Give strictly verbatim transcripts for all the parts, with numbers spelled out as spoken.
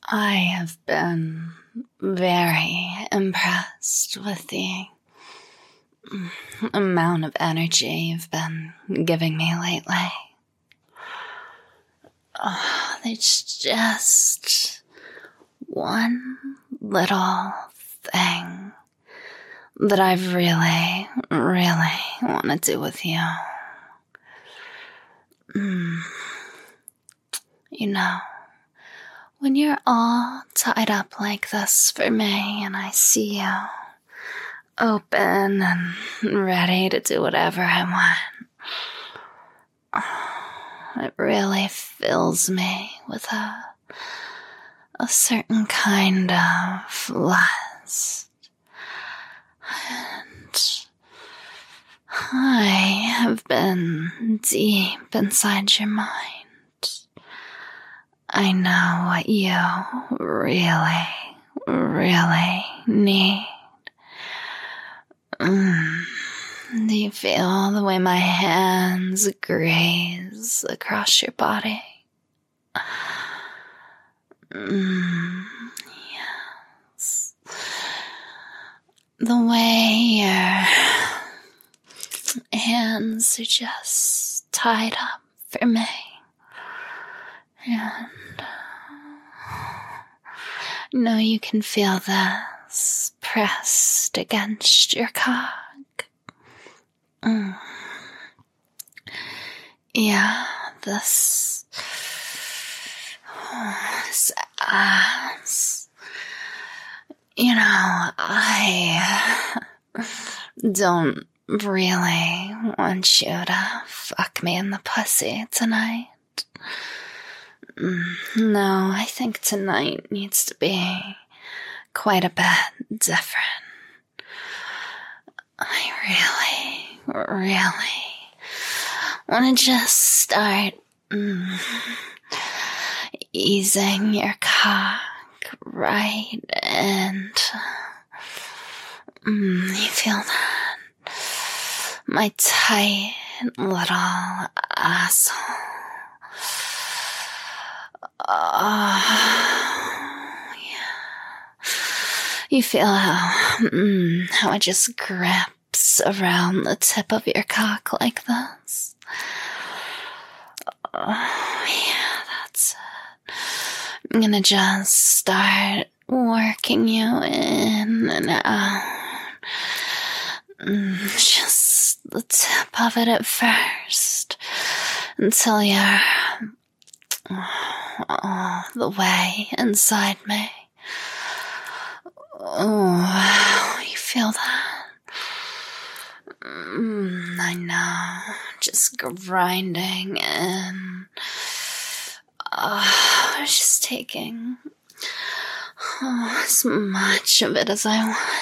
I have been very impressed with the amount of energy you've been giving me lately. Oh, there's just one little thing that I really, really want to do with you. Mm. You know, when you're all tied up like this for me and I see you open and ready to do whatever I want, it really fills me with a, a certain kind of lust. And I have been deep inside your mind. I know what you really, really need. Mm. Do you feel the way my hands graze across your body? Mm. Yes. The way your hands are just tied up for me. And know you can feel this pressed against your cock. Mm. Yeah, this, this ass. You know, I don't really want you to fuck me in the pussy tonight. No, I think tonight needs to be quite a bit different. I really, really want to just start mm, easing your cock right into. Mm, you feel that? My tight little asshole. Oh, yeah. You feel how, mm, how it just grips around the tip of your cock like this? Oh, yeah, that's it. I'm gonna just start working you in and out. Mm, just the tip of it at first, until you're all the way inside me. Oh, you feel that? Mm, I know, just grinding in. Oh, just taking oh, as much of it as I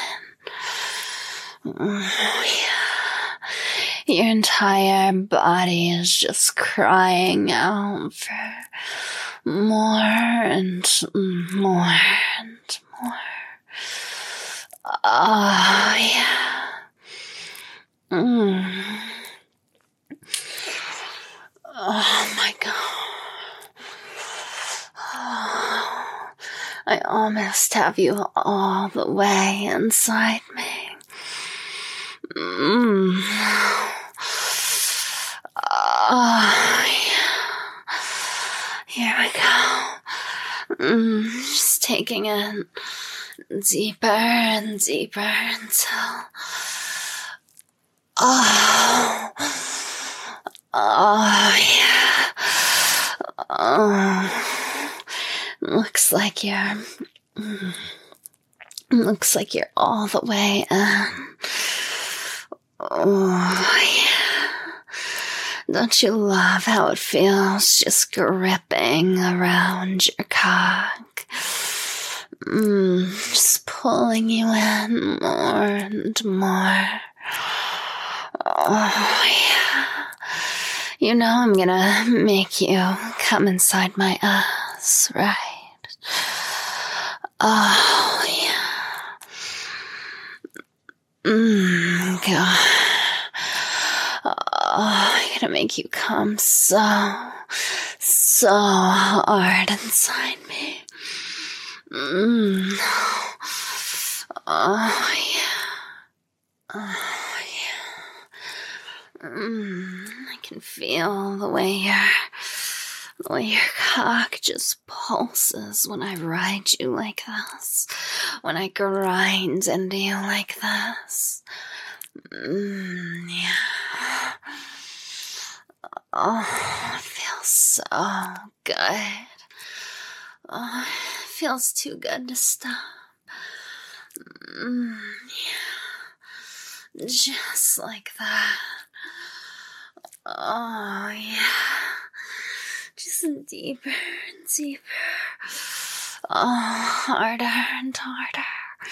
want. Oh, yeah. Your entire body is just crying out for more and more and more. Oh, yeah. Mm. Oh, my God. Oh, I almost have you all the way inside me. Mm. Oh, yeah. Here we go. Mm, just taking it deeper and deeper until... Oh. Oh, yeah. Oh. Looks like you're... Mm, looks like you're all the way in. Oh, yeah. Don't you love how it feels just gripping around your cock? Mm, just pulling you in more and more. Oh, yeah. You know I'm gonna make you come inside my ass, right? Oh, yeah. Mmm, God. Oh, I'm gonna make you come so, so hard inside me. Mm. Oh, yeah. Oh, yeah. Mm. I can feel the way your, the way your cock just pulses when I ride you like this. When I grind into you like this. Mm, yeah. Oh, it feels so good. Oh, it feels too good to stop. Mm, yeah. Just like that. Oh, yeah. Just deeper and deeper. Oh, harder and harder.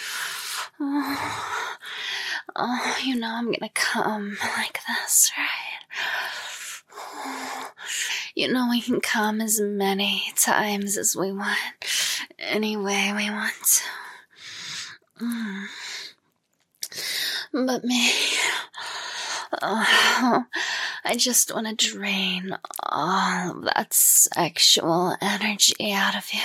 Oh, oh, you know I'm gonna come like this, right? Oh, you know we can come as many times as we want, any way we want to. Mm. But me, oh, I just want to drain all of that sexual energy out of you.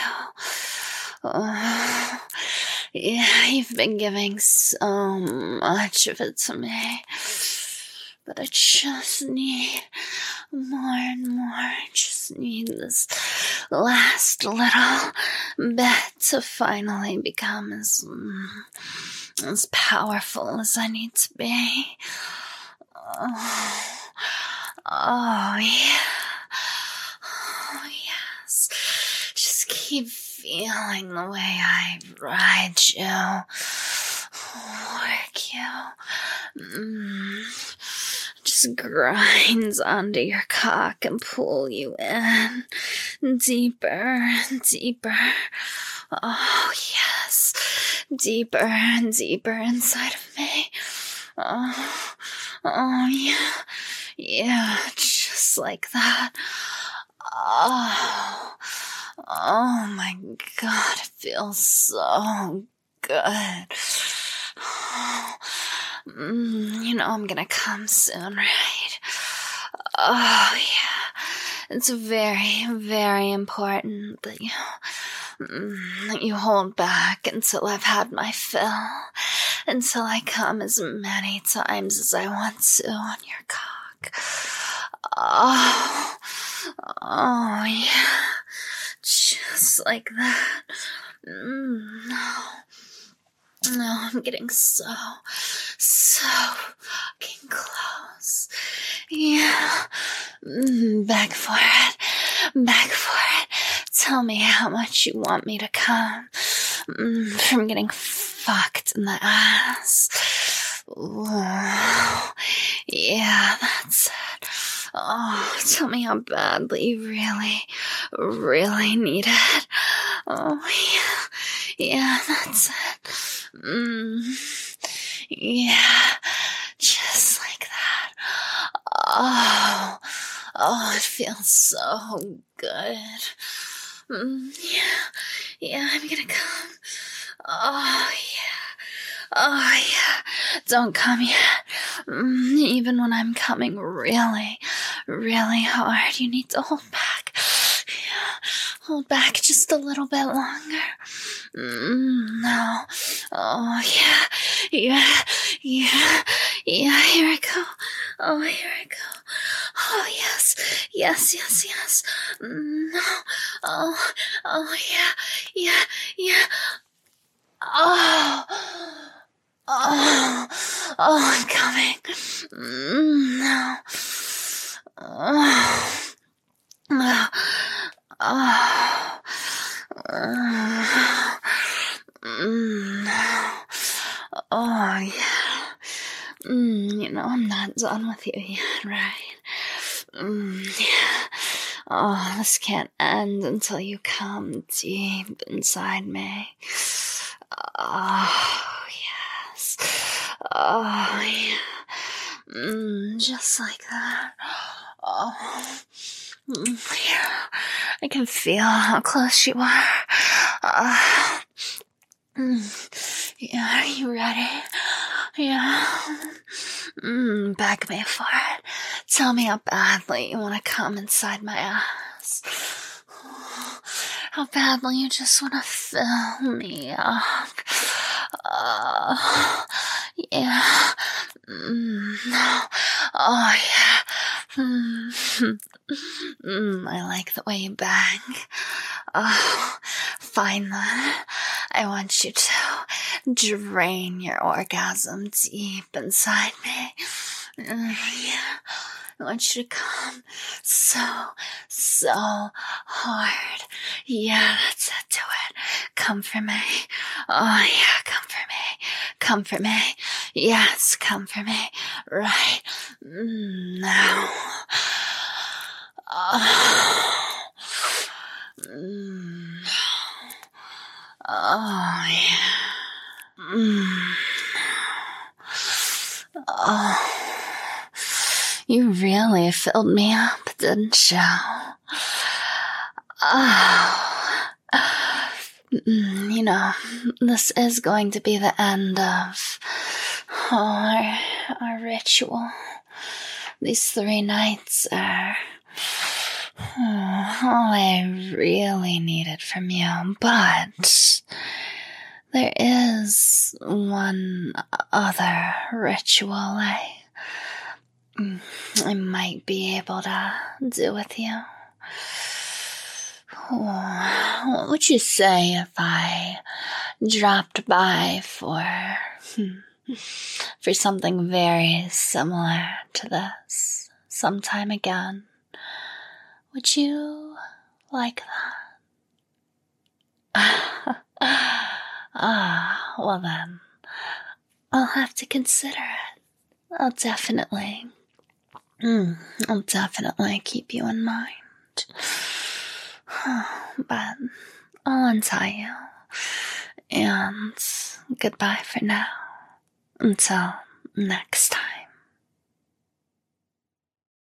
Oh, yeah, you've been giving so much of it to me, but I just need more and more. I just need this last little bit to finally become as, as powerful as I need to be. Oh, oh yeah. Oh, yes. Just keep feeling the way I ride you, work you. Mm. Just grinds onto your cock and pull you in deeper and deeper. Oh, yes. Deeper and deeper inside of me. Oh, oh yeah. Yeah, just like that. Oh, oh my God, it feels so good. Oh, mm, you know I'm gonna come soon, right? Oh, yeah. It's very, very important that you, mm, that you hold back until I've had my fill. Until I come as many times as I want to on your cock. Oh, oh yeah, just like that. Mm, no, no, I'm getting so, so fucking close. Yeah, mm, beg for it, beg for it. Tell me how much you want me to come mm, from getting fucked in the ass. Ooh, yeah, that's it. Oh, tell me how badly you really, really need it. Oh, yeah, yeah, that's it. Mm, yeah, just like that. Oh, oh, it feels so good. Mm, yeah, yeah, I'm gonna come. Oh, yeah. Oh, yeah. Don't come yet. Mm, even when I'm coming really, really hard, you need to hold back. Yeah. Hold back just a little bit longer. Mm, no. Oh, yeah. Yeah. Yeah. Yeah. Here I go. Oh, here I go. Oh, yes. Yes, yes, yes. Mm, no. Oh, oh, yeah. Yeah. Yeah. Oh, oh, oh, I'm coming. Mm, no. Oh, oh, oh, oh, mm, no. Oh, yeah. Mm, you know, I'm not done with you yet, right? Mm, yeah. Oh, this can't end until you come deep inside me. Oh, yes. Oh, yeah. Mm, just like that. Oh, mm, yeah. I can feel how close you are. Uh, mm, yeah, are you ready? Yeah. Mm, beg me for it. Tell me how badly you want to come inside my ass. how badly you just want to fill me up. Uh, yeah. Mm. Oh, yeah. Mm. Mm, I like the way you bang. Oh, fine then. I want you to drain your orgasm deep inside me. Mm, yeah. I want you to come so, so hard. Yeah, that's it. Do it. Come for me. Oh, yeah, come for me. Come for me. Yes, come for me. Right mm, now. Oh. Mm. Oh, yeah. Mm. Oh. You really filled me up, didn't you? Oh. You know, this is going to be the end of our, our ritual. These three nights are all I really needed from you, but there is one other ritual I, I might be able to do with you. What would you say if I dropped by for for something very similar to this sometime again? Would you like that? Ah, well then, I'll have to consider it. I'll definitely, mm, I'll definitely keep you in mind. But I'll untie you. And goodbye for now. Until next time.